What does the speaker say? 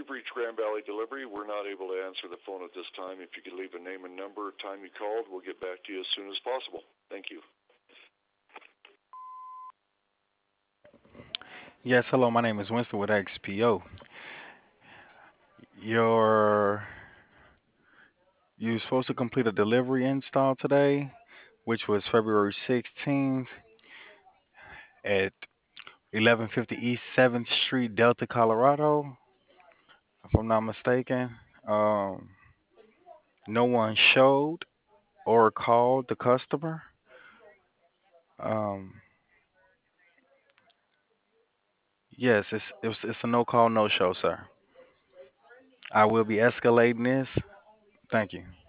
You've reached Grand Valley Delivery. We're not able to answer the phone at this time. If you could leave a name and number, time you called, we'll get back to you as soon as possible. Thank you. Yes, hello, my name is Winston with XPO. Your you're supposed to complete a delivery install today, which was February 16th at 1150 East 7th Street, Delta, Colorado, if I'm not mistaken. Um, no one showed or called the customer. Um, yes, it's a no call, no show, sir. I will be escalating this. Thank you.